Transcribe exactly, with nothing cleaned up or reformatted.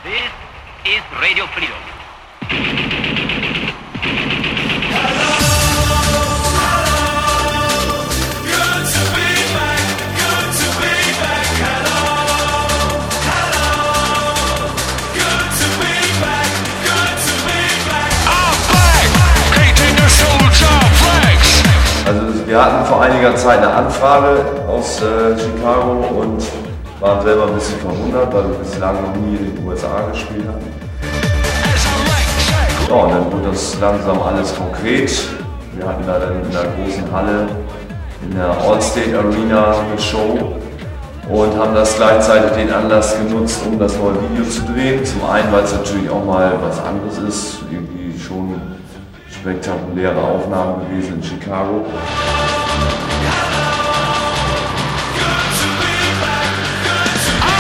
This is Radio Freedom. Also wir hatten vor einiger Zeit eine Anfrage aus äh, Chicago und waren selber ein bisschen verwundert, weil wir bislang noch nie in den U S A gespielt hatten. Ja, und dann wurde das langsam alles konkret. Wir hatten da dann in der großen Halle, in der Allstate Arena eine Show und haben das gleichzeitig den Anlass genutzt, um das neue Video zu drehen. Zum einen, weil es natürlich auch mal was anderes ist, irgendwie schon spektakuläre Aufnahmen gewesen in Chicago.